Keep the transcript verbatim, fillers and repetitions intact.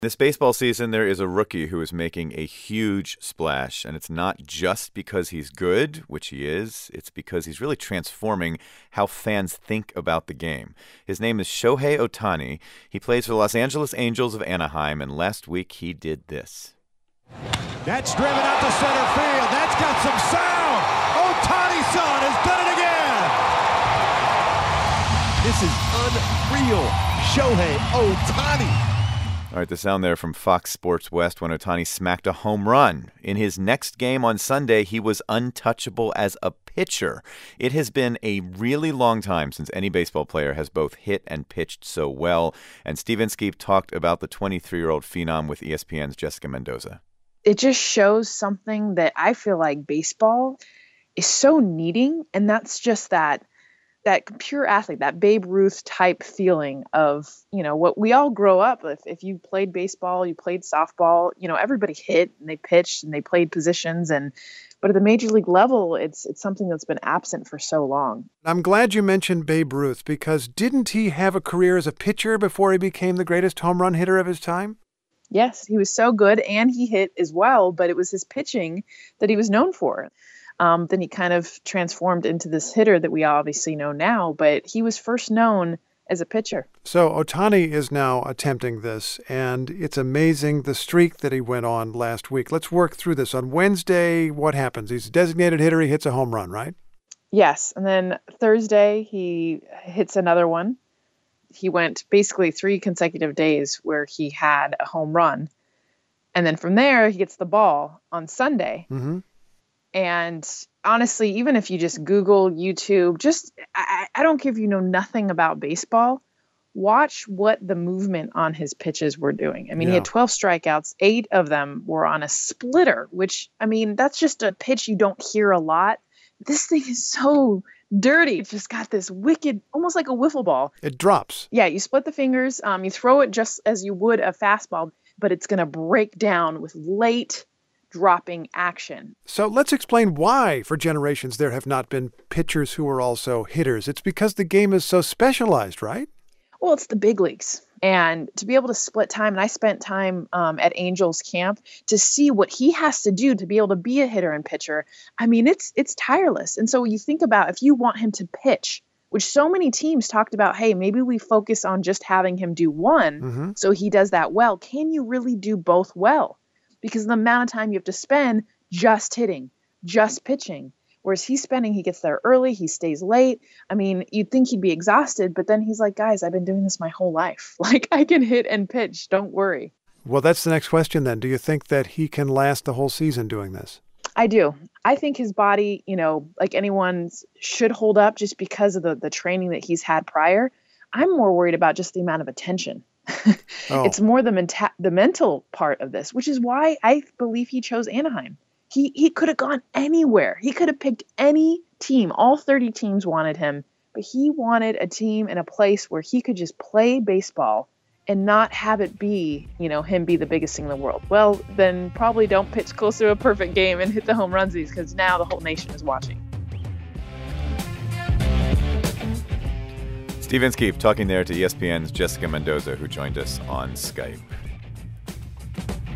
This baseball season, there is a rookie who is making a huge splash, and it's not just because he's good, which he is. It's because he's really transforming how fans think about the game. His name is Shohei Ohtani. He plays for the Los Angeles Angels of Anaheim, and last week he did this. That's driven out to center field. That's got some sound. Ohtani-san has done it again. This is unreal. Shohei Ohtani. All right, the sound there from Fox Sports West when Ohtani smacked a home run. In his next game on Sunday, he was untouchable as a pitcher. It has been a really long time since any baseball player has both hit and pitched so well. And Steve Inskeep talked about the twenty-three-year-old phenom with E S P N's Jessica Mendoza. It just shows something that I feel like baseball is so needing, and that's just that that pure athlete, that Babe Ruth type feeling of, you know, what we all grow up with. If you played baseball, you played softball, you know, everybody hit and they pitched and they played positions. And but at the major league level, it's it's something that's been absent for so long. I'm glad you mentioned Babe Ruth, because didn't he have a career as a pitcher before he became the greatest home run hitter of his time? Yes, he was so good and he hit as well, but it was his pitching that he was known for. Um, then he kind of transformed into this hitter that we obviously know now, but he was first known as a pitcher. So Ohtani is now attempting this, and it's amazing the streak that he went on last week. Let's work through this. On Wednesday, what happens? He's a designated hitter. He hits a home run, right? Yes. And then Thursday, he hits another one. He went basically three consecutive days where he had a home run. And then from there, he gets the ball on Sunday. Mm-hmm. And honestly, even if you just Google, YouTube, just, I, I don't care if you know nothing about baseball, watch what the movement on his pitches were doing. I mean, Yeah. he had twelve strikeouts, eight of them were on a splitter, which, I mean, that's just a pitch you don't hear a lot. This thing is so dirty. It's just got this wicked, almost like a wiffle ball. It drops. Yeah, you split the fingers, um, you throw it just as you would a fastball, but it's going to break down with late dropping action. So let's explain why, for generations, there have not been pitchers who are also hitters. It's because the game is so specialized, right? Well, it's the big leagues. And to be able to split time, and I spent time um, at Angels camp to see what he has to do to be able to be a hitter and pitcher. I mean, it's it's tireless. And so you think about if you want him to pitch, which so many teams talked about, hey, maybe we focus on just having him do one Mm-hmm. so he does that well. Can you really do both well? Because the amount of time you have to spend just hitting, just pitching. Whereas he's spending, he gets there early, he stays late. I mean, you'd think he'd be exhausted, but then he's like, guys, I've been doing this my whole life. Like, I can hit and pitch. Don't worry. Well, that's the next question then. Do you think that he can last the whole season doing this? I do. I think his body, you know, like anyone's, should hold up just because of the, the training that he's had prior. I'm more worried about just the amount of attention. Oh. It's more the menta- the mental part of this, which is why I believe he chose Anaheim. He he could have gone anywhere. He could have picked any team. All thirty teams wanted him, but he wanted a team in a place where he could just play baseball and not have it be, you know, him be the biggest thing in the world. Well, then probably don't pitch close to a perfect game and hit the home runsies, because now the whole nation is watching. Steve Inskeep talking there to E S P N's Jessica Mendoza, who joined us on Skype.